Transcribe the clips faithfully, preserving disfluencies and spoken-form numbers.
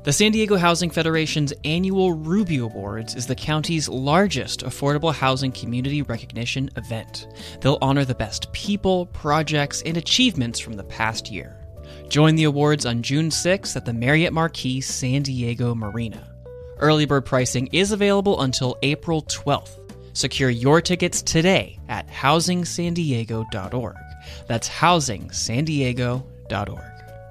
The San Diego Housing Federation's annual Ruby Awards is the county's largest affordable housing community recognition event. They'll honor the best people, projects, and achievements from the past year. Join the awards on June sixth at the Marriott Marquis San Diego Marina. Early bird pricing is available until April twelfth. Secure your tickets today at housing san diego dot org. That's housing san diego dot org.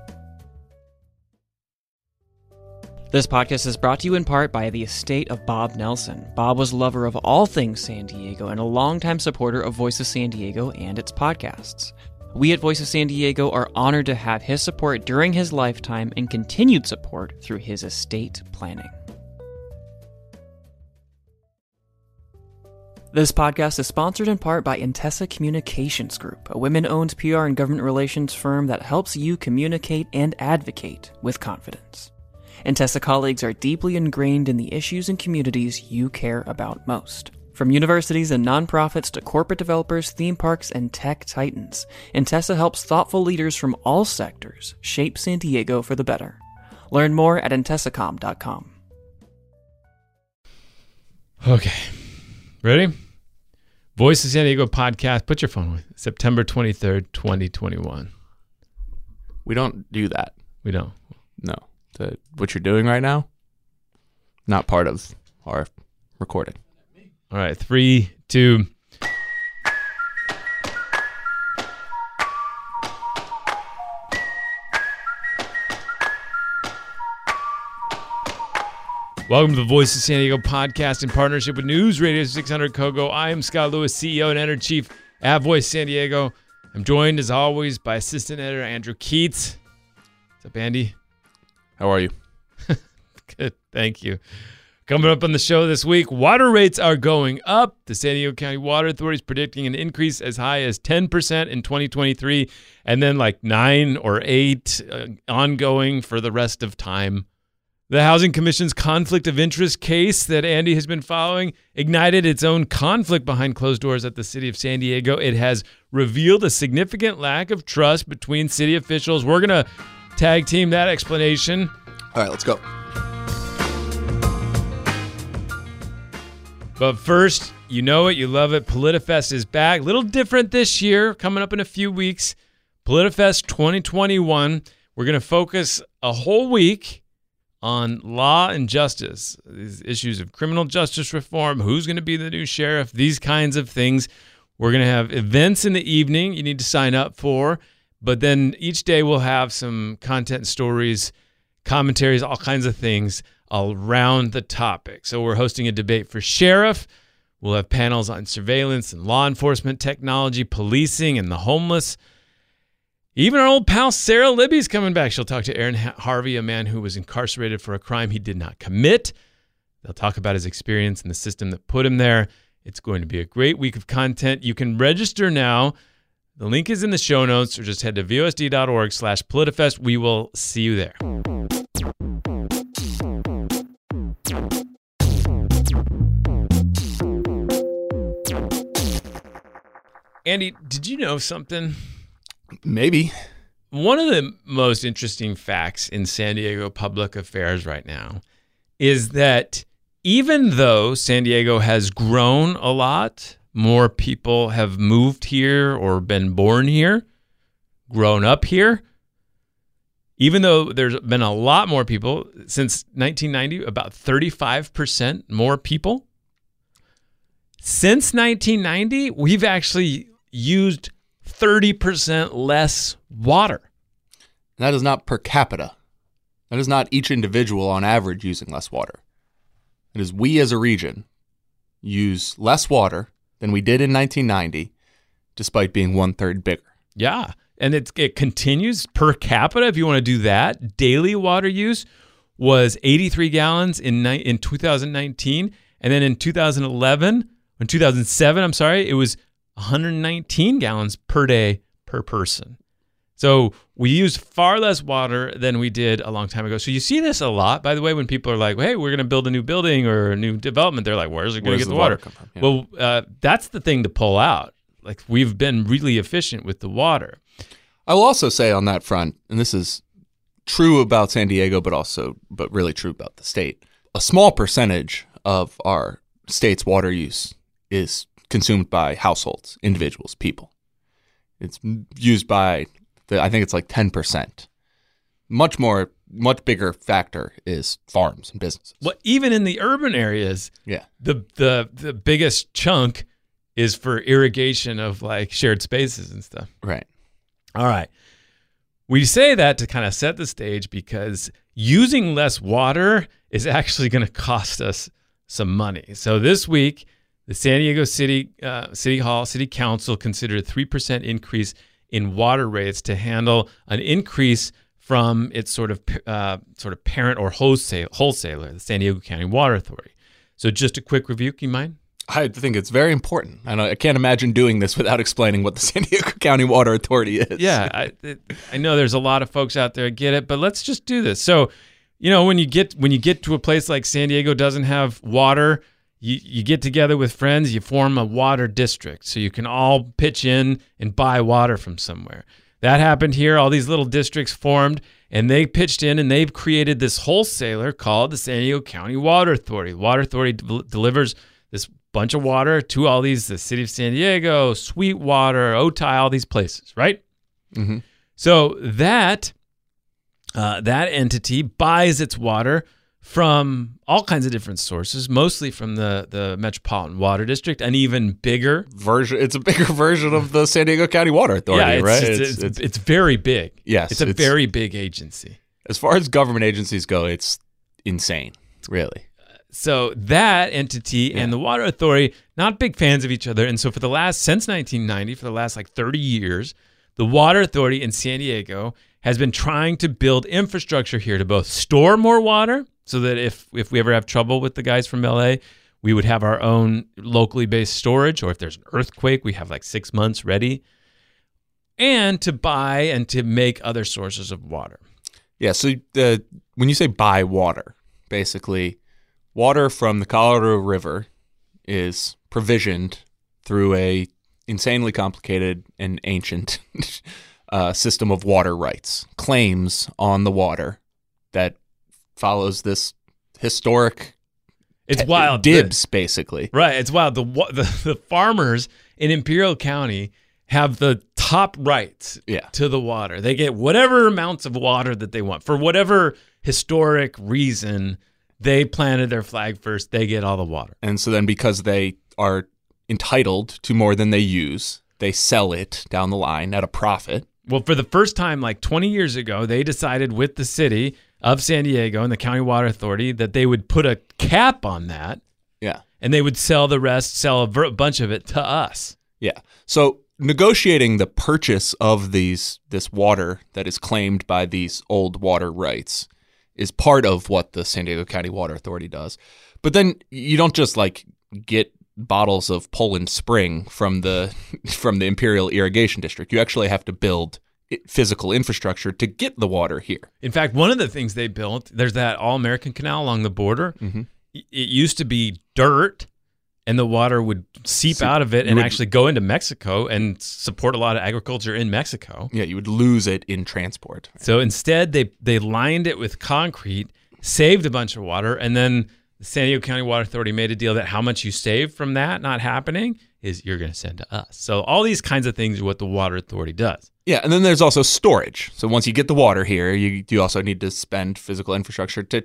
This podcast is brought to you in part by the estate of Bob Nelson. Bob was a lover of all things San Diego and a longtime supporter of Voice of San Diego and its podcasts. We at Voice of San Diego are honored to have his support during his lifetime and continued support through his estate planning. This podcast is sponsored in part by Intessa Communications Group, a women-owned P R and government relations firm that helps you communicate and advocate with confidence. Intessa colleagues are deeply ingrained in the issues and communities you care about most. From universities and nonprofits to corporate developers, theme parks, and tech titans, Intessa helps thoughtful leaders from all sectors shape San Diego for the better. Learn more at intessacom dot com. Okay. Ready? Voice of San Diego podcast. Put your phone with September twenty-third, twenty twenty-one. We don't do that. We don't. No. The, what you're doing right now, not part of our recording. All right, three, two. Welcome to the Voice of San Diego podcast in partnership with News Radio six hundred Kogo. I am Scott Lewis, C E O and editor-in-chief at Voice San Diego. I'm joined, as always, by assistant editor Andrew Keats. What's up, Andy? How are you? Good, thank you. Coming up on the show this week, water rates are going up. The San Diego County Water Authority is predicting an increase as high as ten percent in twenty twenty-three, and then like nine or eight uh, ongoing for the rest of time. The Housing Commission's conflict of interest case that Andy has been following ignited its own conflict behind closed doors at the city of San Diego. It has revealed a significant lack of trust between city officials. We're going to tag team that explanation. All right, let's go. But first, you know it, you love it. PolitiFest is back. A little different this year, coming up in a few weeks. PolitiFest twenty twenty-one. We're going to focus a whole week on law and justice, these issues of criminal justice reform, who's going to be the new sheriff, these kinds of things. We're going to have events in the evening you need to sign up for. But then each day we'll have some content stories, commentaries, all kinds of things around the topic. So we're hosting a debate for sheriff. We'll have panels on surveillance and law enforcement technology, policing, and the homeless. Even our old pal Sarah Libby's coming back. She'll talk to Aaron Harvey, a man who was incarcerated for a crime he did not commit. They'll talk about his experience and the system that put him there. It's going to be a great week of content. You can register now. The link is in the show notes, or just head to V O S D dot org slash PolitiFest. We will see you there. Andy, did you know something? Maybe. One of the most interesting facts in San Diego public affairs right now is that even though San Diego has grown a lot, more people have moved here or been born here, grown up here. Even though there's been a lot more people since nineteen ninety, about thirty-five percent more people. Since nineteen ninety, we've actually used thirty percent less water. That is not per capita. That is not each individual on average using less water. It is we as a region use less water than we did in nineteen ninety, despite being one-third bigger. Yeah, and it, it continues per capita, if you want to do that. Daily water use was eighty-three gallons in ni- in two thousand nineteen, and then in two thousand eleven, in two thousand seven, I'm sorry, it was one hundred nineteen gallons per day per person. So we use far less water than we did a long time ago. So you see this a lot, by the way, when people are like, hey, we're going to build a new building or a new development. They're like, where's it going to get the, the water? water come from? Yeah. Well, uh, that's the thing to pull out. Like, we've been really efficient with the water. I will also say on that front, and this is true about San Diego, but also, but really true about the state. A small percentage of our state's water use is consumed by households, individuals, people. It's used by, the, I think it's like ten percent. Much more, much bigger factor is farms and businesses. Well, even in the urban areas, Yeah. the the the biggest chunk is for irrigation of like shared spaces and stuff. Right. All right. We say that to kind of set the stage because using less water is actually going to cost us some money. So this week, the San Diego City uh, City Hall, City Council considered a three percent increase in water rates to handle an increase from its sort of uh, sort of parent or wholesale, wholesaler, the San Diego County Water Authority. So just a quick review, can you mind? I think it's very important. And I can't imagine doing this without explaining what the San Diego County Water Authority is. Yeah, I, it, I know there's a lot of folks out there that get it, but let's just do this. So, you know, when you get when you get to a place like San Diego doesn't have water, you, you get together with friends, you form a water district so you can all pitch in and buy water from somewhere. That happened here. All these little districts formed, and they pitched in, and they've created this wholesaler called the San Diego County Water Authority. The Water Authority de- delivers this bunch of water to all these, the city of San Diego, Sweetwater, Otay, all these places, right? Mm-hmm. So that uh, that entity buys its water from all kinds of different sources, mostly from the, the Metropolitan Water District, an even bigger version. It's a bigger version of the San Diego County Water Authority, yeah, it's, right? It's, it's, it's, it's very big. Yes. It's a it's, very big agency. As far as government agencies go, it's insane, really. So that entity Yeah. and the Water Authority, not big fans of each other. And so for the last, since nineteen ninety, for the last like thirty years, the Water Authority in San Diego has been trying to build infrastructure here to both store more water so that if, if we ever have trouble with the guys from L A, we would have our own locally based storage, or if there's an earthquake, we have like six months ready, and to buy and to make other sources of water. Yeah, so the when you say buy water, basically water from the Colorado River is provisioned through a insanely complicated and ancient uh, system of water rights, claims on the water that follows this historic It's te- wild. dibs, basically. Right. It's wild. The, wa- the the farmers in Imperial County have the top rights Yeah. to the water. They get whatever amounts of water that they want. For whatever historic reason, they planted their flag first. They get all the water. And so then because they are entitled to more than they use, they sell it down the line at a profit. Well, for the first time, like twenty years ago, they decided with the city of San Diego and the County Water Authority that they would put a cap on that, Yeah. and they would sell the rest, sell a ver- bunch of it to us. Yeah. So negotiating the purchase of these this water that is claimed by these old water rights is part of what the San Diego County Water Authority does. But then you don't just like get bottles of Poland Spring from the from the Imperial Irrigation District. You actually have to build physical infrastructure to get the water here. In fact, one of the things they built, there's that All-American Canal along the border. Mm-hmm. It used to be dirt, and the water would seep So out of it and would- actually go into Mexico and support a lot of agriculture in Mexico. Yeah, you would lose it in transport. So instead, they they lined it with concrete, saved a bunch of water, and then the San Diego County Water Authority made a deal that how much you save from that not happening is you're going to send to us. So all these kinds of things are what the Water Authority does. Yeah, and then there's also storage. So once you get the water here, you you also need to spend physical infrastructure to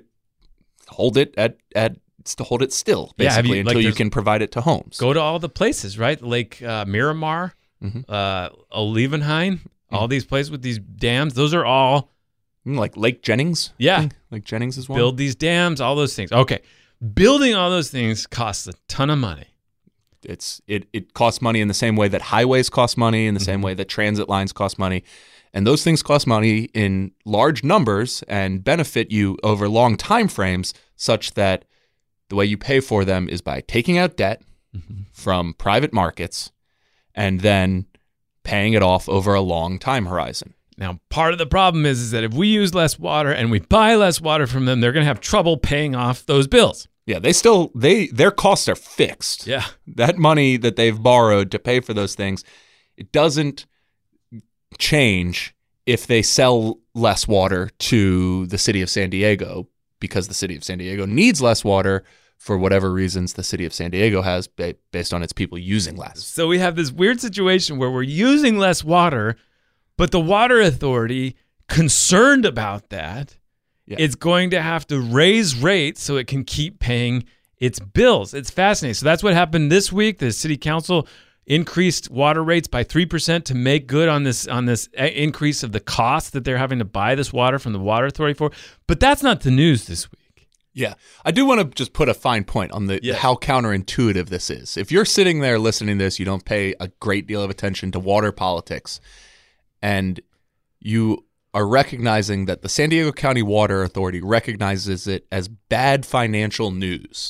hold it at at to hold it still, Yeah, have basically, you- like until you there's- can provide it to homes. Go to all the places, right? Lake uh, Miramar, Mhm. uh, Olivenhain, all these places with these dams. Those are all Mm, Like Lake Jennings? I Yeah. think. Lake Jennings is one. build these dams, all those things. Okay. Building all those things costs a ton of money. It's it it costs money in the same way that highways cost money, in the Mm-hmm. same way that transit lines cost money. And those things cost money in large numbers and benefit you over long time frames, such that the way you pay for them is by taking out debt Mm-hmm. from private markets and then paying it off over a long time horizon. Now, part of the problem is, is that if we use less water and we buy less water from them, they're going to have trouble paying off those bills. Yeah, they still they their costs are fixed. Yeah. That money that they've borrowed to pay for those things, it doesn't change if they sell less water to the city of San Diego because the city of San Diego needs less water for whatever reasons the city of San Diego has ba- based on its people using less. So we have this weird situation where we're using less water, but the water authority, concerned about that, Yeah. is going to have to raise rates so it can keep paying its bills. It's fascinating. So that's what happened this week. The city council increased water rates by three percent to make good on this on this increase of the cost that they're having to buy this water from the water authority for. But that's not the news this week. Yeah. I do want to just put a fine point on the Yeah. how counterintuitive this is. If you're sitting there listening to this, you don't pay a great deal of attention to water politics, and you are recognizing that the San Diego County Water Authority recognizes it as bad financial news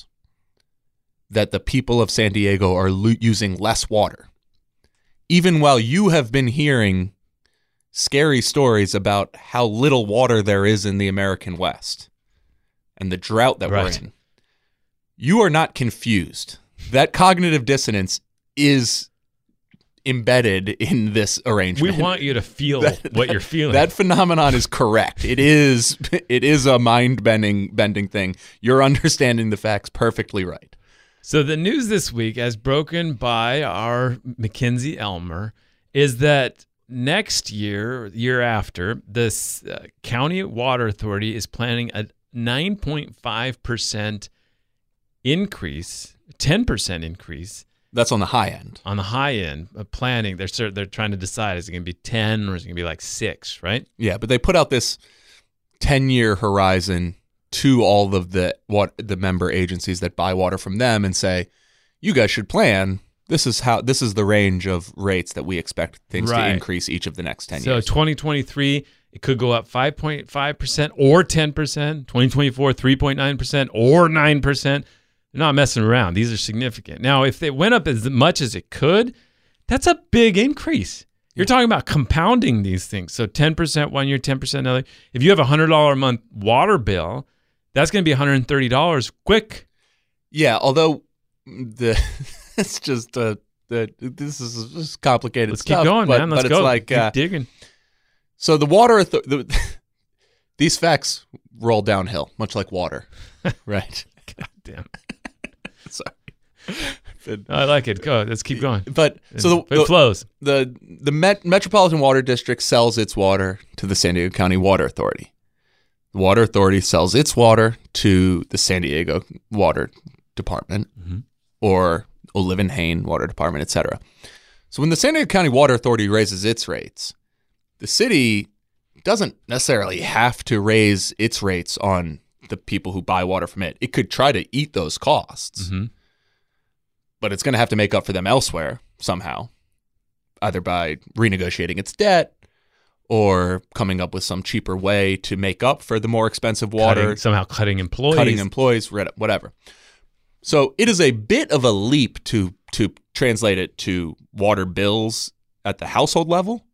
that the people of San Diego are lo- using less water, even while you have been hearing scary stories about how little water there is in the American West and the drought that Right. we're in. You are not confused. That cognitive dissonance is embedded in this We arrangement. want you to feel That- what you're feeling. That phenomenon is correct. It is it is a mind bending bending thing. You're understanding the facts perfectly right. So the news this week, as broken by our Mackenzie Elmer, is that next year, year after, this uh, county water authority is planning a nine point five percent increase, ten percent increase That's on the high end. on the high end of planning. They're cer- they're trying to decide, is it going to be ten or is it going to be like six, right? Yeah, but they put out this ten-year horizon to all of the what the member agencies that buy water from them and say, you guys should plan. This is how this is the range of rates that we expect things Right. to increase each of the next ten So years. twenty twenty-three, it could go up five point five percent or ten percent. twenty twenty-four, three point nine percent or nine percent. They're not messing around. These are significant. Now, if they went up as much as it could, that's a big increase. You're talking about compounding these things. So ten percent one year, ten percent another. If you have a one hundred dollars a month water bill, that's going to be one hundred thirty dollars quick. Yeah, although the it's just uh, the this is just complicated Let's stuff. keep going, but, man. Let's but go. it's like keep uh, digging. so the water author- the, these facts roll downhill, much like water, right? God damn. Sorry. I like it. Go. Let's keep going. But so the, it the, flows. the the Met, Metropolitan Water District sells its water to the San Diego County Water Authority. The Water Authority sells its water to the San Diego Water Department Mhm. or O'Liven-Hain Water Department, et cetera. So when the San Diego County Water Authority raises its rates, the city doesn't necessarily have to raise its rates on the people who buy water from it. It could try to eat those costs, hmm but it's going to have to make up for them elsewhere somehow, either by renegotiating its debt or coming up with some cheaper way to make up for the more expensive water, Cutting, somehow cutting employees. cutting employees, whatever. So it is a bit of a leap to to translate it to water bills at the household level,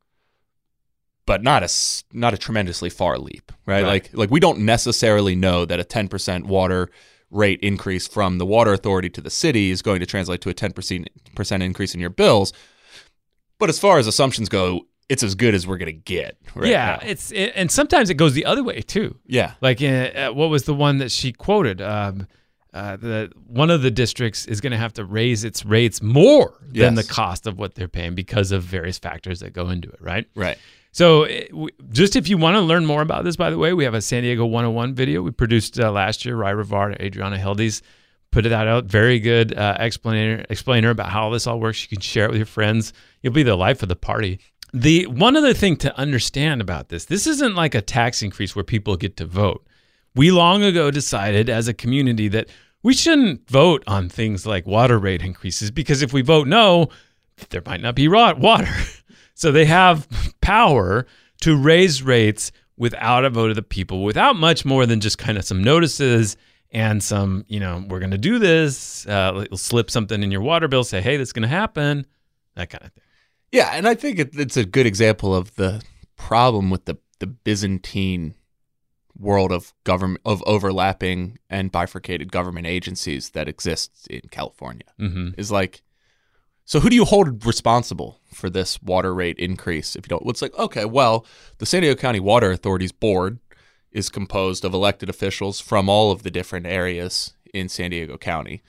but not a s- not a tremendously far leap, right? Right. Like like we don't necessarily know that a ten percent water rate increase from the water authority to the city is going to translate to a ten percent increase in your bills. But as far as assumptions go, it's as good as we're going to get right yeah, now. it's it, and sometimes it goes the other way too. Yeah. Like, uh, uh, what was the one that she quoted? Um, uh, the one of the districts is going to have to raise its rates more than Yes. the cost of what they're paying because of various factors that go into it, right? Right. So, it, w- just if you want to learn more about this, by the way, we have a San Diego one oh one video we produced uh, last year. Ry Rivard, Adriana Hildes put that out. Very good uh, explainer explainer about how this all works. You can share it with your friends. You'll be the life of the party. The one other thing to understand about this, this isn't like a tax increase where people get to vote. We long ago decided as a community that we shouldn't vote on things like water rate increases because if we vote no, there might not be raw water. So they have power to raise rates without a vote of the people, without much more than just kind of some notices and some, you know, we're going to do this. Uh, you'll slip something in your water bill, say, hey, this is going to happen, that kind of thing. Yeah, and I think it, it's a good example of the problem with the, the Byzantine world of government of overlapping and bifurcated government agencies that exists in California. Mm-hmm. Is like So who do you hold responsible for this water rate increase? If you don't, well, it's like, okay, well, the San Diego County Water Authority's board is composed of elected officials from all of the different areas in San Diego County.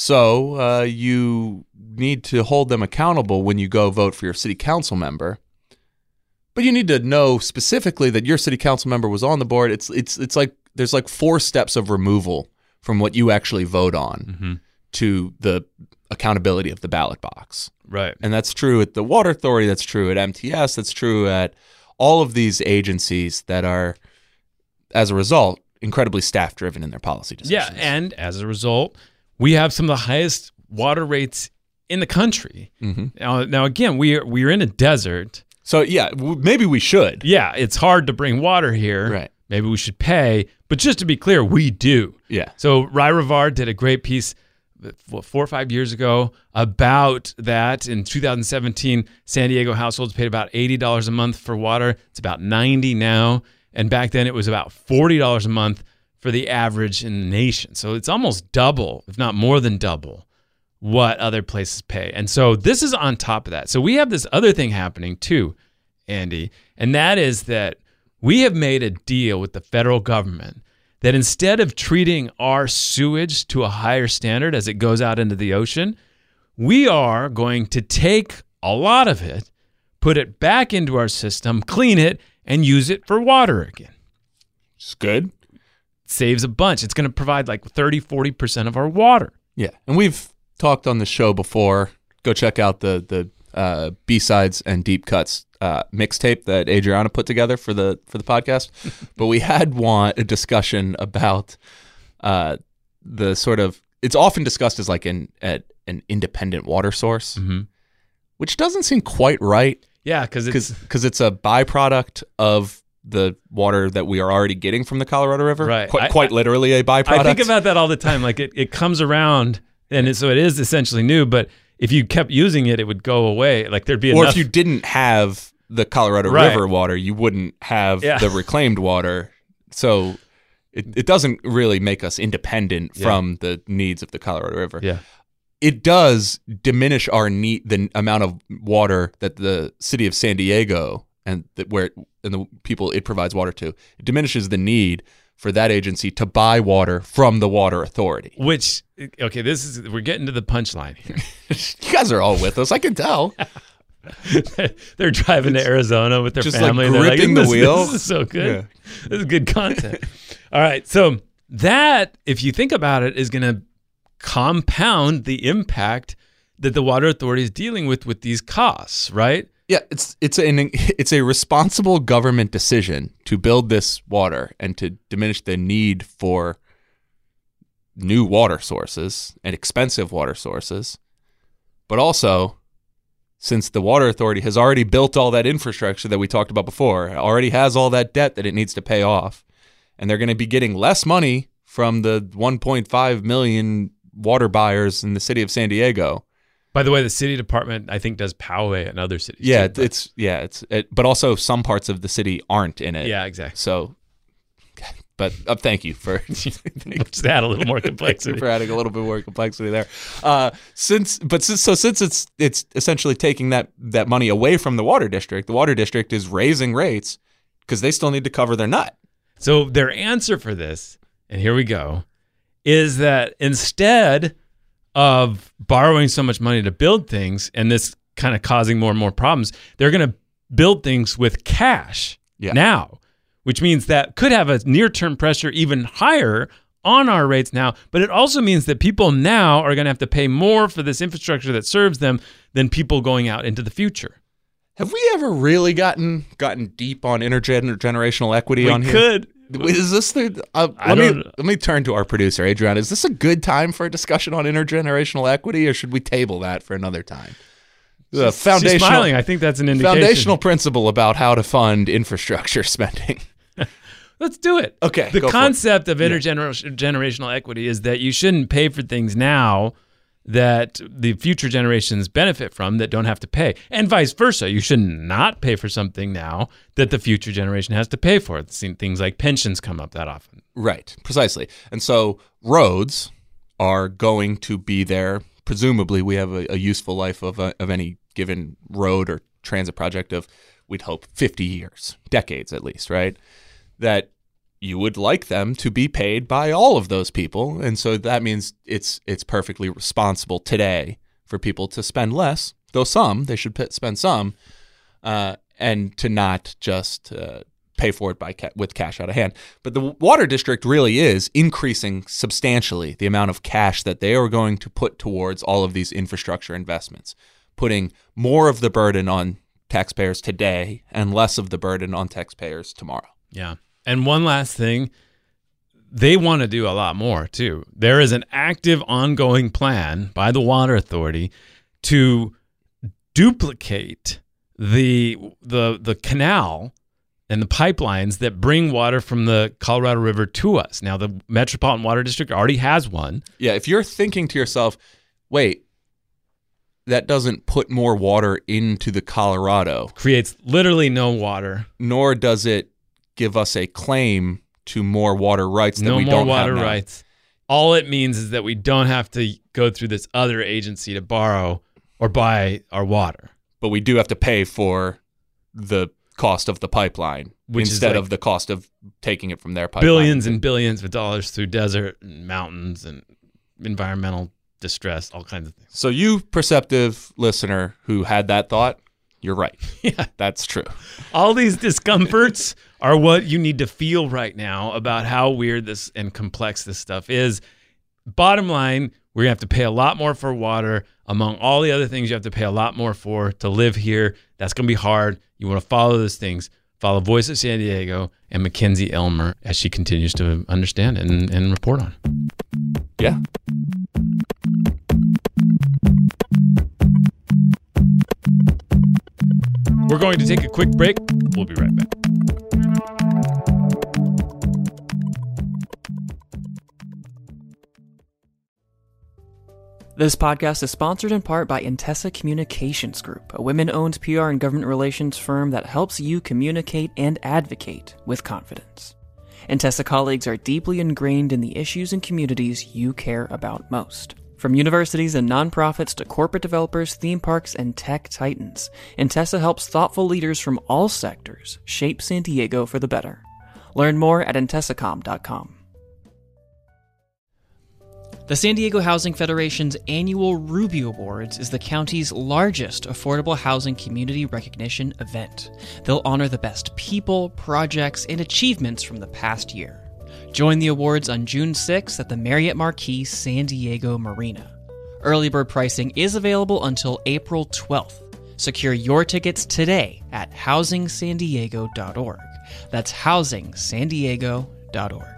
So uh, you need to hold them accountable when you go vote for your city council member. But you need to know specifically that your city council member was on the board. It's it's it's like there's like four steps of removal from what you actually vote on Mm-hmm. to the accountability of the ballot box. Right. And that's true at the Water Authority, that's true at M T S, that's true at all of these agencies that are, as a result, incredibly staff-driven in their policy decisions. Yeah, and as a result, we have some of the highest water rates in the country. Mhm. Now, now again, we are, we are in a desert. So, yeah, w- maybe we should. Yeah, it's hard to bring water here. Right. Maybe we should pay. But just to be clear, we do. Yeah. So Rai Ravar did a great piece what, four or five years ago about that. In two thousand seventeen, San Diego households paid about eighty dollars a month for water. It's about ninety dollars now. And back then it was about forty dollars a month for the average in the nation. So it's almost double, if not more than double, what other places pay. And so this is on top of that. So we have this other thing happening too, Andy, and that is that we have made a deal with the federal government that instead of treating our sewage to a higher standard as it goes out into the ocean, we are going to take a lot of it, put it back into our system, clean it, and use it for water again. It's good. Saves a bunch. It's going to provide like thirty, forty percent of our water. Yeah. And we've talked on the show before. Go check out the the uh, B-sides and deep cuts uh, mixtape that Adriana put together for the for the podcast. But we had one a discussion about uh, the sort of it's often discussed as like an at an independent water source, Mm-hmm. which doesn't seem quite right Yeah, because it's because it's a byproduct of the water that we are already getting from the Colorado River. Right. Quite, I- quite literally a byproduct. I think about that all the time. Like it, it comes around, and it, so it is essentially new. But if you kept using it, it would go away. Like there'd be Or enough. if you didn't have the Colorado Right. River water, you wouldn't have Yeah. the reclaimed water. So it, it doesn't really make us independent Yeah. from the needs of the Colorado River. yeah, It does diminish our need, the amount of water that the city of San Diego and that where and the people it provides water to. It diminishes the need for that agency to buy water from the Water Authority. which okay, this is we're getting to the punchline here. You guys are all with us. I can tell. They're driving to Arizona with their just, like, family. and they're gripping like, the this, wheel. This is so good. This is good content. All right, so that, if you think about it, is going to compound the impact that the Water Authority is dealing with with these costs, right? Yeah, it's it's an it's a responsible government decision to build this water and to diminish the need for new water sources and expensive water sources. But also, since the Water Authority has already built all that infrastructure that we talked about before, already has all that debt that it needs to pay off, and they're going to be getting less money from the one point five million water buyers in the city of San Diego. By the way, the city department, I think, does Poway and other cities. Yeah, too, but- it's yeah, it's it, but also some parts of the city aren't in it. yeah, exactly. So, but uh, thank you for Just add a little more thank you complexity. for adding a little bit more complexity there. Uh, since, but since, so since it's it's essentially taking that that money away from the water district, the water district is raising rates because they still need to cover their nut. So their answer for this, and here we go, is that instead of borrowing so much money to build things and this kind of causing more and more problems, they're going to build things with cash Yeah. now, which means that could have a near-term pressure even higher on our rates now, but it also means that people now are going to have to pay more for this infrastructure that serves them than people going out into the future. Have we ever really gotten gotten deep on intergenerational equity We on here? could. Is this the? Uh, I let me don't- let me turn to our producer, Adrian. Is this a good time for a discussion on intergenerational equity, or should we table that for another time? The She's foundational smiling. I think that's an indication. foundational principle about how to fund infrastructure spending. Let's do it. Okay, The go for it. concept of intergenerational equity is that you shouldn't pay for things now that the future generations benefit from that don't have to pay, and vice versa. You should not pay for something now that the future generation has to pay for. I've seen things like pensions come up that often. Right, precisely. And so roads are going to be there presumably we have a, a useful life of a, of any given road or transit project of, we'd hope, fifty years, decades at least, right? That you would like them to be paid by all of those people. And so that means it's it's perfectly responsible today for people to spend less, though some, they should p- spend some, uh, and to not just uh, pay for it by ca- with cash out of hand. But the water district really is increasing substantially the amount of cash that they are going to put towards all of these infrastructure investments, putting more of the burden on taxpayers today and less of the burden on taxpayers tomorrow. Yeah. And one last thing, they want to do a lot more too. There is an active ongoing plan by the Water Authority to duplicate the the the canal and the pipelines that bring water from the Colorado River to us. Now, the Metropolitan Water District already has one. Yeah, if you're thinking to yourself, wait, that doesn't put more water into the Colorado. Creates literally no water. Nor does it give us a claim to more water rights that no we more don't water have now. rights. All it means is that we don't have to go through this other agency to borrow or buy our water. But we do have to pay for the cost of the pipeline, Which is instead like of the cost of taking it from their pipeline. Billions and billions of dollars through desert and mountains and environmental distress, all kinds of things. So you, perceptive listener who had that thought, you're right. Yeah. That's true. All these discomforts are what you need to feel right now about how weird this and complex this stuff is. Bottom line, we're going to have to pay a lot more for water. Among all the other things you have to pay a lot more for to live here, that's going to be hard. You want to follow those things. Follow Voice of San Diego and Mackenzie Elmer as she continues to understand and, and report on. Yeah. We're going to take a quick break. We'll be right back. This podcast is sponsored in part by Intessa Communications Group, a women-owned P R and government relations firm that helps you communicate and advocate with confidence. Intessa colleagues are deeply ingrained in the issues and communities you care about most. From universities and nonprofits to corporate developers, theme parks, and tech titans, Intessa helps thoughtful leaders from all sectors shape San Diego for the better. Learn more at intessacom dot com. The San Diego Housing Federation's annual Ruby Awards is the county's largest affordable housing community recognition event. They'll honor the best people, projects, and achievements from the past year. Join the awards on June sixth at the Marriott Marquis San Diego Marina. Early bird pricing is available until April twelfth. Secure your tickets today at housing san diego dot org. That's housing san diego dot org.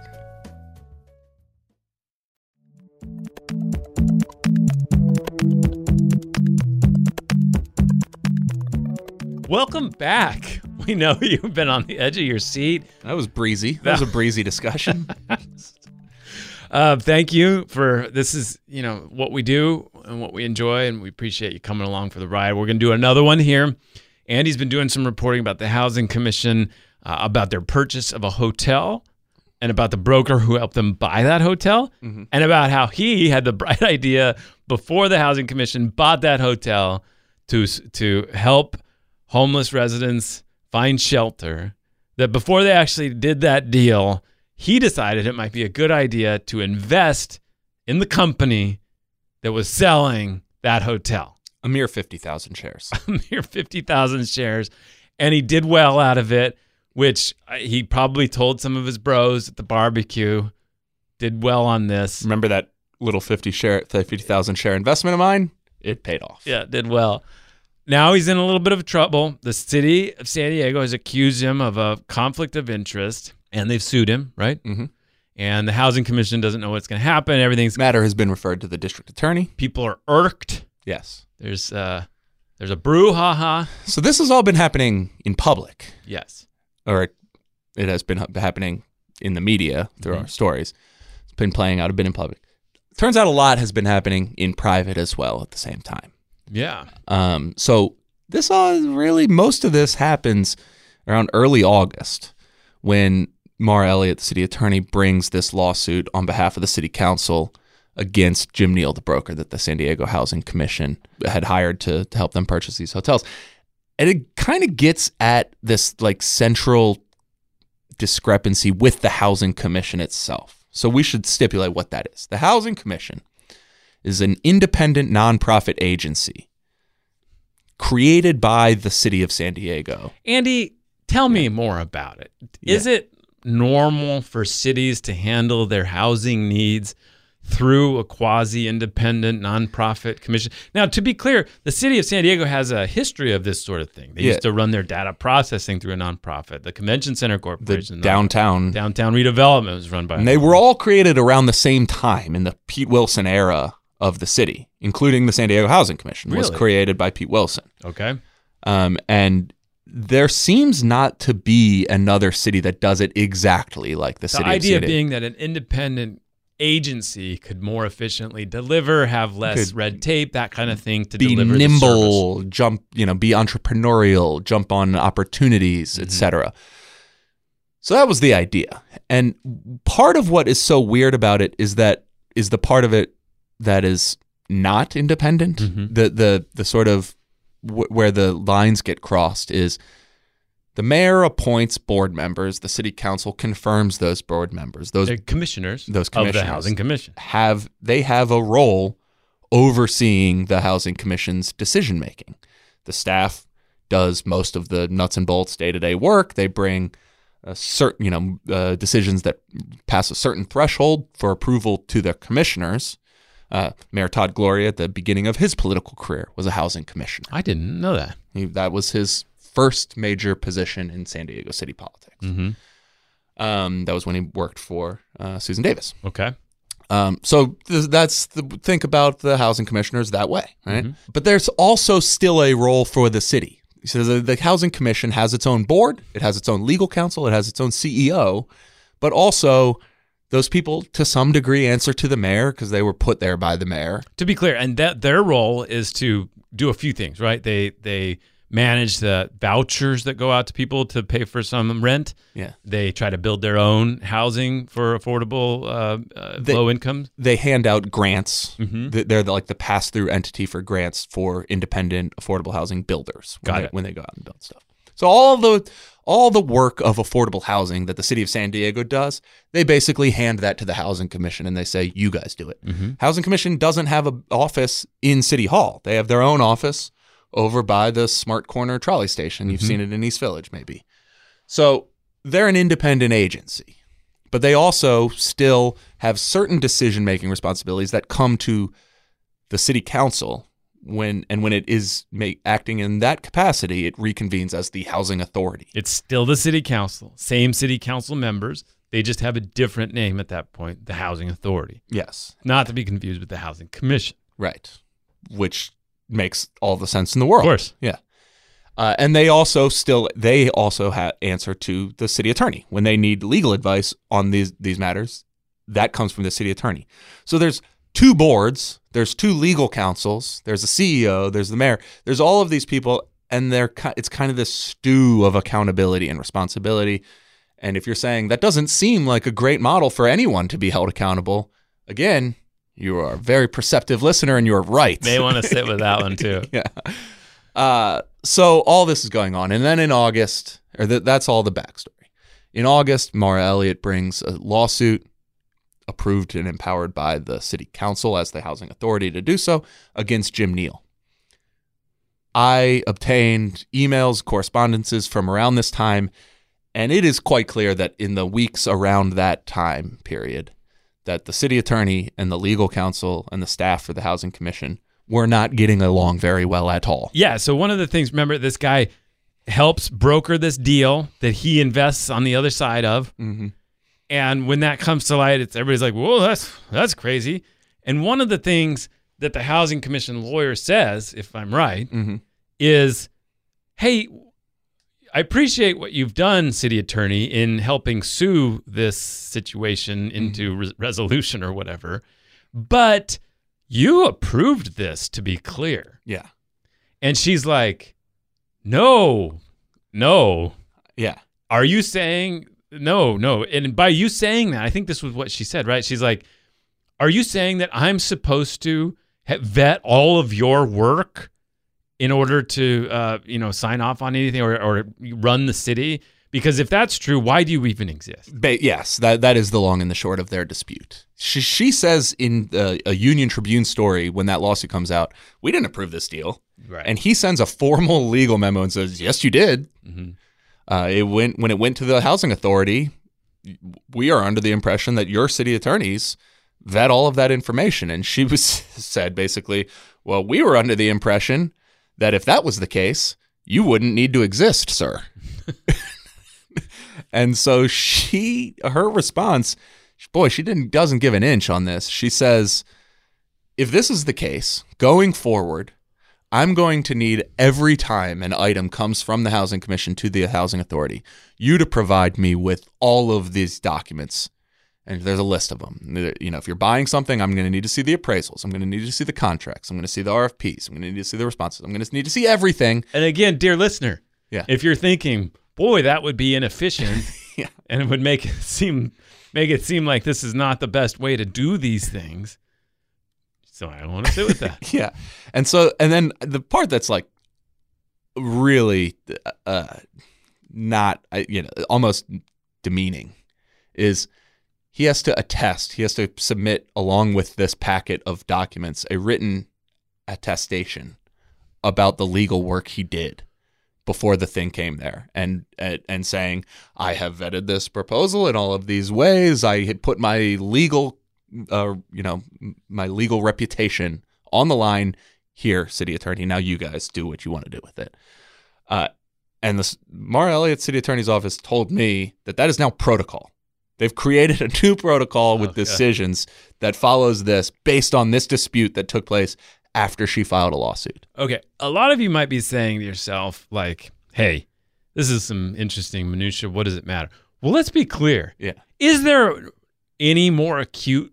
Welcome back. We know you've been on the edge of your seat. That was breezy. That was a breezy discussion. Uh, thank you for this is, you know, what we do and what we enjoy, and we appreciate you coming along for the ride. We're going to do another one here. Andy's been doing some reporting about the Housing Commission, uh, about their purchase of a hotel, and about the broker who helped them buy that hotel, mm-hmm. and about how he had the bright idea before the Housing Commission bought that hotel to to help homeless residents find shelter, that before they actually did that deal, he decided it might be a good idea to invest in the company that was selling that hotel. A mere fifty thousand shares. A mere fifty thousand shares. And he did well out of it, which he probably told some of his bros at the barbecue, did well on this. Remember that little fifty share, fifty thousand share investment of mine? It paid off. Yeah, did well. Now he's in a little bit of trouble. The city of San Diego has accused him of a conflict of interest, and they've sued him, right? Mm-hmm. And the Housing Commission doesn't know what's going to happen. Everything's matter has been referred to the district attorney. People are irked. Yes. There's uh, there's a brouhaha. So this has all been happening in public. Yes. Or it has been happening in the media through mm-hmm. our stories. It's been playing out a bit in public. Turns out a lot has been happening in private as well at the same time. Yeah. Um, so this all really, most of this happens around early August when Maura Elliott, the city attorney, brings this lawsuit on behalf of the city council against Jim Neal, the broker that the San Diego Housing Commission had hired to, to help them purchase these hotels. And it kind of gets at this like central discrepancy with the Housing Commission itself. So we should stipulate what that is. The Housing Commission is an independent nonprofit agency created by the city of San Diego. Andy, tell me more about it. Is Yeah. it normal for cities to handle their housing needs through a quasi-independent nonprofit commission? Now, to be clear, the city of San Diego has a history of this sort of thing. They Yeah. used to run their data processing through a nonprofit. The Convention Center The Corporation, downtown. downtown redevelopment was run by. And they were all created around the same time in the Pete Wilson era of the city, including the San Diego Housing Commission was Really? created by Pete Wilson. Okay. Um, and there seems not to be another city that does it exactly like the, The city idea of San Diego. being that an independent agency could more efficiently deliver, have less Could red tape, that kind of thing to be deliver the service. nimble, jump, you know, be entrepreneurial, jump on opportunities, Mm-hmm. et cetera. So that was the idea. And part of what is so weird about it is that is the part of it that is not independent. Mhm. The the the sort of w- where the lines get crossed is the mayor appoints board members, the city council confirms those board members. Those They're commissioners, Those of the commissioners. Housing Commission. have they have a role overseeing the housing commission's decision making. The staff does most of the nuts and bolts day-to-day work. They bring a certain, you know, uh, decisions that pass a certain threshold for approval to their commissioners. Uh, Mayor Todd Gloria, at the beginning of his political career, was a housing commissioner. I didn't know that. He, that was his first major position in San Diego city politics. Mm-hmm. Um, that was when he worked for uh, Susan Davis. Okay. Um, so th- that's the think about the housing commissioners that way, right? Mhm. But there's also still a role for the city. So the, the housing commission has its own board, it has its own legal counsel, it has its own C E O, but also those people to some degree answer to the mayor because they were put there by the mayor. To be clear, and that their role is to do a few things, right? They they manage the vouchers that go out to people to pay for some rent. Yeah. They try to build their own housing for affordable uh, uh, They- low incomes. They hand out grants. Mhm. Th- They're the, like the pass-through entity for grants for independent affordable housing builders when, Got they, it. when they go out and build stuff. So all the all the work of affordable housing that the city of San Diego does, they basically hand that to the Housing Commission and they say, you guys do it. Mhm. Housing Commission doesn't have an office in City Hall. They have their own office over by the Smart Corner trolley station. You've Mhm. seen it in East Village, maybe. So they're an independent agency, but they also still have certain decision-making responsibilities that come to the city council when and when it is ma- acting in that capacity, it reconvenes as the housing authority. It's still the city council, same city council members. They just have a different name at that point, the Housing Authority. Yes, Not to be confused with the Housing Commission. right. Which makes all the sense in the world. Of course. Yeah. Uh, and they also still they also ha- answer to the city attorney when they need legal advice on these these matters. That comes from the city attorney. So there's two boards, there's two legal councils, there's a C E O, there's the mayor, there's all of these people, and they're ki- it's kind of this stew of accountability and responsibility. And if you're saying that doesn't seem like a great model for anyone to be held accountable, again, you are a very perceptive listener, and you're right. They want to sit with that one too. Yeah. Uh, so all this is going on. And then in August, or th- that's all the backstory. In August, Maura Elliott brings a lawsuit approved and empowered by the city council as the housing authority to do so against Jim Neal. I obtained emails, correspondences from around this time, and it is quite clear that in the weeks around that time period, that the city attorney and the legal counsel and the staff for the Housing Commission were not getting along very well at all. Yeah. So one of the things, remember, this guy helps broker this deal that he invests on the other side of. Mm-hmm. And when that comes to light, it's everybody's like, "Whoa, that's that's crazy." And one of the things that the Housing Commission lawyer says, if I'm right, Mm-hmm. is, "Hey, I appreciate what you've done, city attorney, in helping sue this situation into re- resolution or whatever, but you approved this, to be clear." Yeah. And she's like, "No, no. Yeah. Are you saying no, no?" And by you saying that, I think this was what she said, right? She's like, Are you saying that I'm supposed to vet all of your work in order to, uh, you know, sign off on anything or, or run the city? Because if that's true, why do you even exist? Ba- yes, that that is the long and the short of their dispute. She, she says in uh, a Union Tribune story when that lawsuit comes out, we didn't approve this deal. Right. And he sends a formal legal memo and says, yes, you did. Mm-hmm. Uh, it went when it went to the housing authority. We are under the impression that your city attorneys vet all of that information. And she was said basically, well, we were under the impression that if that was the case, you wouldn't need to exist, sir. And so she, her response, boy, she didn't doesn't give an inch on this. She says, if this is the case, going forward, I'm going to need every time an item comes from the Housing Commission to the Housing Authority, you to provide me with all of these documents. And there's a list of them. You know, if you're buying something, I'm going to need to see the appraisals. I'm going to need to see the contracts. I'm going to see the R F Ps. I'm going to need to see the responses. I'm going to need to see everything. And again, dear listener, yeah. if you're thinking, boy, that would be inefficient, yeah. and it would make it seem make it seem like this is not the best way to do these things. So I don't want to sit with that. Yeah. And so, and then the part that's like really uh, not, you know, almost demeaning is he has to attest, he has to submit along with this packet of documents, a written attestation about the legal work he did before the thing came there, and and, and saying, I have vetted this proposal in all of these ways. I had put my legal, uh, you know, my legal reputation on the line here, city attorney. Now you guys do what you want to do with it. Uh, and the Maura Elliott city attorney's office told me that that is now protocol. They've created a new protocol with Okay. decisions that follows this based on this dispute that took place after she filed a lawsuit. Okay, a lot of you might be saying to yourself, like, hey, this is some interesting minutia. What does it matter? Well, let's be clear. Yeah. Is there any more acute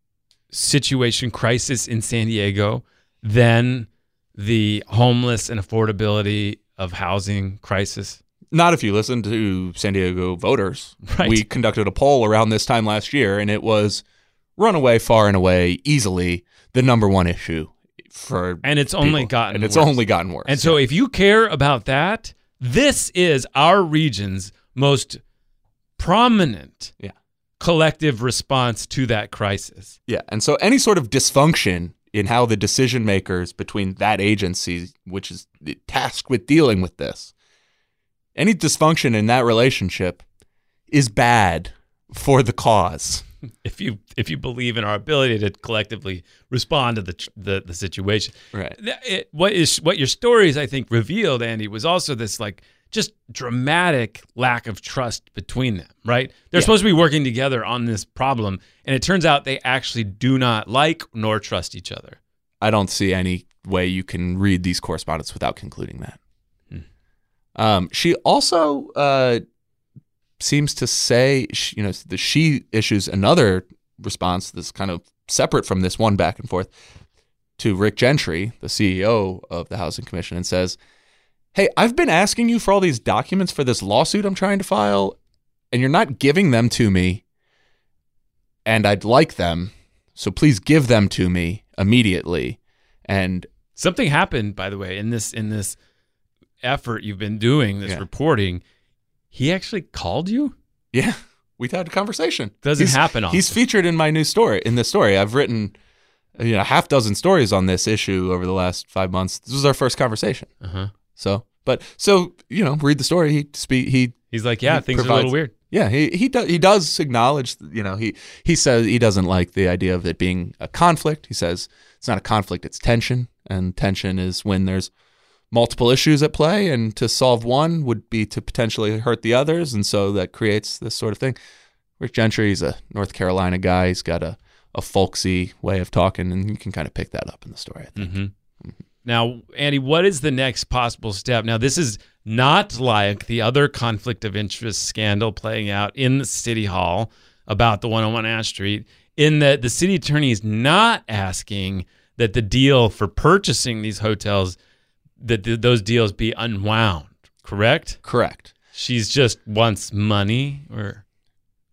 situation, crisis in San Diego than the homeless and affordability of housing crisis? Not if you listen to San Diego voters. Right. We conducted a poll around this time last year, and it was runaway, far and away, easily the number one issue for And it's only people. gotten and it's worse. only gotten worse. And so if you care about that, this is our region's most prominent Yeah. collective response to that crisis. Yeah, and so any sort of dysfunction in how the decision makers between that agency, which is tasked with dealing with this, any dysfunction in that relationship is bad for the cause. If you if you believe in our ability to collectively respond to the the, the situation, Right. It, what is what your stories I think revealed, Andy, was also this like just dramatic lack of trust between them. Right? They're Yeah. supposed to be working together on this problem, and it turns out they actually do not like nor trust each other. I don't see any way you can read these correspondence without concluding that. Hmm. Um, she also uh, seems to say, she, you know, that she issues another response that's kind of separate from this one back and forth to Rick Gentry, the C E O of the Housing Commission, and says, hey, I've been asking you for all these documents for this lawsuit I'm trying to file, and you're not giving them to me, and I'd like them, so please give them to me immediately. And Something happened, by the way, in this in this effort you've been doing, this Yeah. reporting. He actually called you? yeah, we had a conversation. Doesn't He's- happen often. He's featured in my new story. In this story, I've written, you know, a half dozen stories on this issue over the last five months. This was our first conversation. Uh-huh. So, but so you know, read the story. He speak. He He's like, yeah, He things are a provides- little weird. yeah. He he does he does acknowledge. You know, he he says he doesn't like the idea of it being a conflict. He says it's not a conflict. It's tension, and tension is when there's multiple issues at play, and to solve one would be to potentially hurt the others, and so that creates this sort of thing. Rick Gentry, he's a North Carolina guy. He's got a, a folksy way of talking, and you can kind of pick that up in the story, I think. Mm-hmm. Now, Andy, what is the next possible step? Now, this is not like the other conflict of interest scandal playing out in the city hall about the one oh one Ash Street, in that the city attorney is not asking that the deal for purchasing these hotels, that th- those deals be unwound, correct? Correct. She's just wants money, or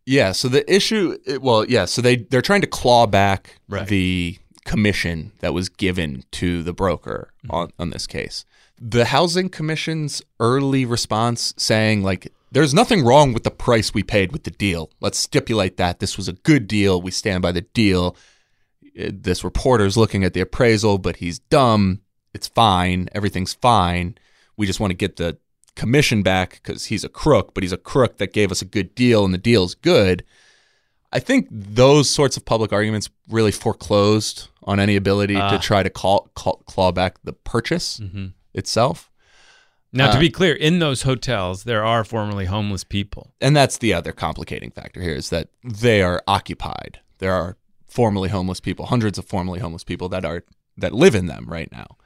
Yeah, so the issue, well, yeah, so they, they're trying to claw back Right. the commission that was given to the broker Mm-hmm. on, on this case. The Housing Commission's early response saying, like, there's nothing wrong with the price we paid with the deal. Let's stipulate that. This was a good deal. We stand by the deal. Uh, This reporter's looking at the appraisal, but he's dumb. It's fine. Everything's fine. We just want to get the commission back because he's a crook, but he's a crook that gave us a good deal and the deal's good. I think those sorts of public arguments really foreclosed on any ability Ah. to try to call, call, claw back the purchase Mm-hmm. itself. Now, to Uh, be clear, in those hotels, there are formerly homeless people. And that's the other complicating factor here is that they are occupied. There are formerly homeless people, hundreds of formerly homeless people that are that live in them right now.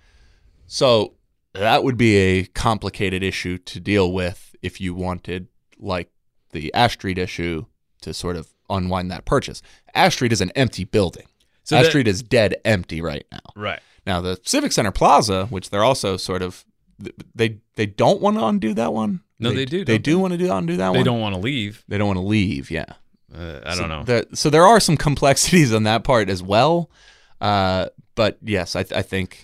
So that would be a complicated issue to deal with if you wanted, like the Ash Street issue, to sort of unwind that purchase. Ash Street is an empty building. So Ash that- Street is dead empty right now. Right. Now the Civic Center Plaza, which they're also sort of, they they don't want to undo that one. No, they do, They don't do they? want to do undo that They one. don't want to leave. They don't want to leave. Yeah. Uh, I So don't know. the- so there are some complexities on that part as well. Uh, but yes, I, th- I think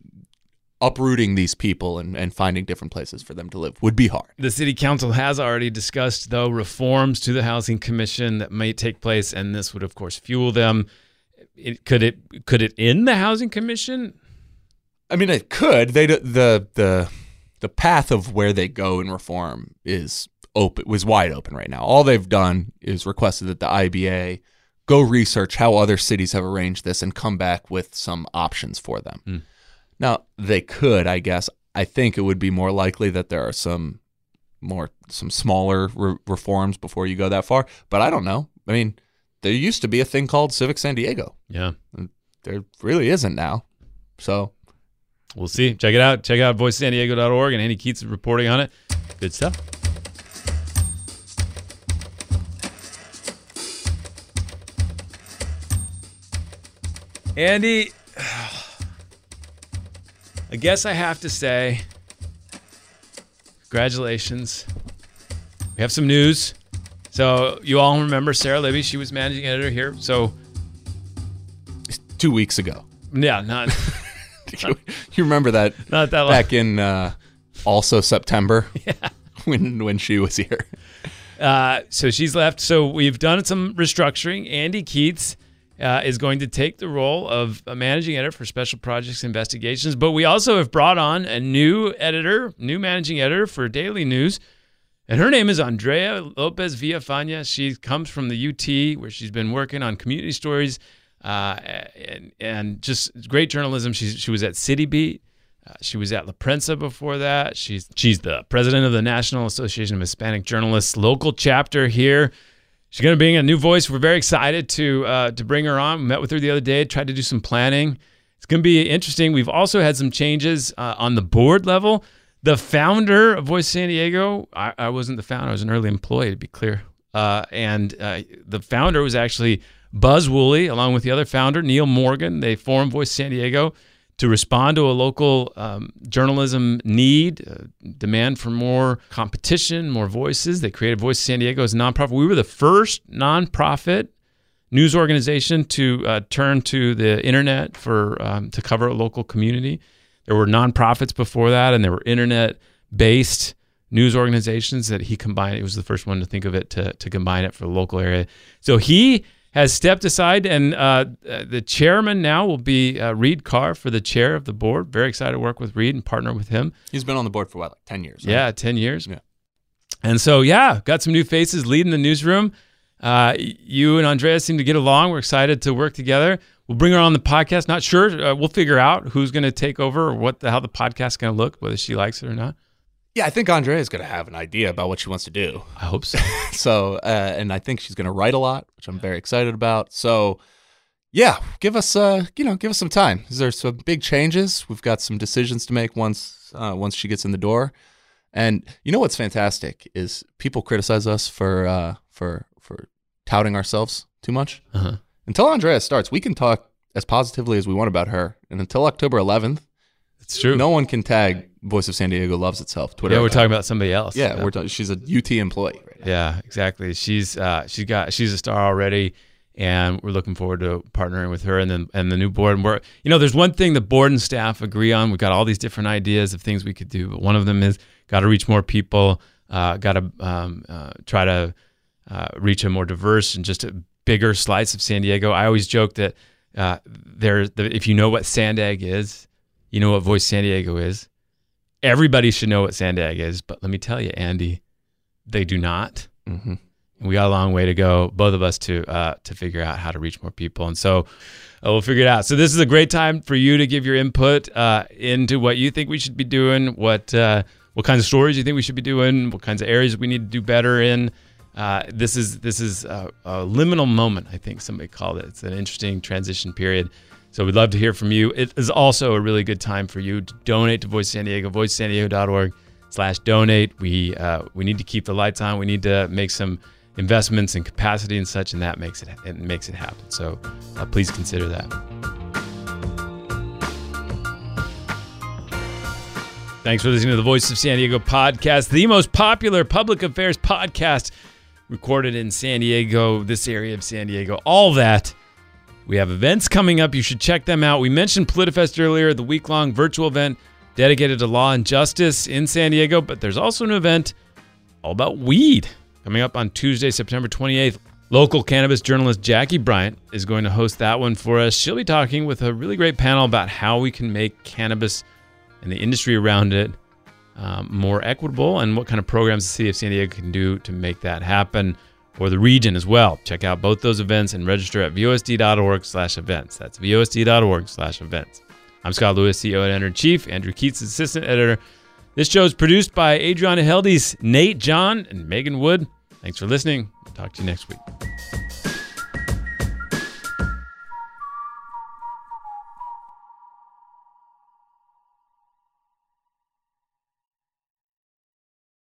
uprooting these people and, and finding different places for them to live would be hard. The city council has already discussed, though, reforms to the housing commission that may take place, and this would, of course, fuel them. It, could it could it end the housing commission? I mean, it could. They d- the the the path of where they go in reform is open was wide open right now. All they've done is requested that the I B A go research how other cities have arranged this and come back with some options for them. Mm. Now, they could, I guess. I think it would be more likely that there are some more some smaller re- reforms before you go that far, but I don't know. I mean, there used to be a thing called Civic San Diego. Yeah, There really isn't now. So, we'll see. Check it out. Check out voice san diego dot org, and Andy Keats is reporting on it. Good stuff. Andy, I guess I have to say, congratulations. We have some news. So you all remember Sarah Libby. She was managing editor here. So, two weeks ago. yeah, not you, you remember that not that long. back in uh, also September when when she was here. Uh, so she's left. So we've done some restructuring. Andy Keats uh, is going to take the role of a managing editor for Special Projects Investigations. But we also have brought on a new editor, new managing editor for Daily News. And her name is Andrea Lopez Villafana. She comes from the U T, where she's been working on community stories uh, and, and just great journalism. She's, she was at City Beat. Uh, she was at La Prensa before that. She's she's the president of the National Association of Hispanic Journalists local chapter here. She's going to bring a new voice. We're very excited to uh, to bring her on. We met with her the other day, tried to do some planning. It's going to be interesting. We've also had some changes uh, on the board level. The founder of Voice San Diego, I, I wasn't the founder. I was an early employee, to be clear. Uh, and uh, the founder was actually Buzz Woolley, along with the other founder, Neil Morgan. They formed Voice San Diego to respond to a local um, journalism need, uh, demand for more competition, more voices. They created Voice San Diego as a nonprofit. We were the first nonprofit news organization to uh, turn to the internet for um, to cover a local community. There were nonprofits before that, and there were internet-based news organizations that he combined. He was the first one to think of it to, to combine it for the local area. So he has stepped aside, and uh, the chairman now will be uh, Reed Carr for the chair of the board. Very excited to work with Reed and partner with him. He's been on the board for what, like ten years? Right? Yeah, ten years. Yeah. And so, yeah, got some new faces leading the newsroom. Uh, you and Andrea seem to get along. We're excited to work together. We'll bring her on the podcast. Not sure. Uh, we'll figure out who's going to take over or what the, how the podcast is going to look, whether she likes it or not. Yeah, I think Andrea is going to have an idea about what she wants to do. I hope so. So, uh, and I think she's going to write a lot, which I'm very excited about. So, yeah, give us, uh, you know, give us some time. There's some big changes. We've got some decisions to make once, uh, once she gets in the door. And you know what's fantastic is people criticize us for, uh, for, for touting ourselves too much. Uh-huh. Until Andrea starts, we can talk as positively as we want about her. And until October eleventh, It's true. no one can tag Voice of San Diego loves itself. Twitter. Yeah, we're account. talking about somebody else. Yeah, we're talking. She's a U T employee. Right Yeah, exactly. She's uh, she's got she's a star already, and we're looking forward to partnering with her and then and the new board. And we're you know, there's one thing the board and staff agree on. We've got all these different ideas of things we could do, but one of them is got to reach more people. Uh, got to um, uh, try to uh, reach a more diverse and just a bigger slice of San Diego. I always joke that uh, there, the, if you know what Sandag is, you know what Voice San Diego is. Everybody should know what Sandag is, but let me tell you, Andy, they do not. Mm-hmm. And we got a long way to go, both of us, to uh, to figure out how to reach more people. And so uh, we'll figure it out. So this is a great time for you to give your input uh, into what you think we should be doing, what uh, what kinds of stories you think we should be doing, what kinds of areas we need to do better in. Uh, this is this is a, a liminal moment, I think somebody called it. It's an interesting transition period. So we'd love to hear from you. It is also a really good time for you to donate to Voice San Diego, voice san diego dot org slash donate. We uh, we need to keep the lights on. We need to make some investments in capacity and such, and that makes it it makes it happen. So uh, please consider that. Thanks for listening to the Voice of San Diego podcast, the most popular public affairs podcast recorded in San Diego, this area of San Diego, all that. We have events coming up. You should check them out. We mentioned PolitiFest earlier, the week-long virtual event dedicated to law and justice in San Diego, but there's also an event all about weed coming up on Tuesday, September twenty-eighth. Local cannabis journalist Jackie Bryant is going to host that one for us. She'll be talking with a really great panel about how we can make cannabis and the industry around it um, more equitable and what kind of programs the city of San Diego can do to make that happen, or the region as well. Check out both those events and register at V O S D dot org slash events. That's V O S D dot org slash events. I'm Scott Lewis, C E O and Editor-in-Chief, Andrew Keats, Assistant Editor. This show is produced by Adriana Heldes, Nate John, and Megan Wood. Thanks for listening. Talk to you next week.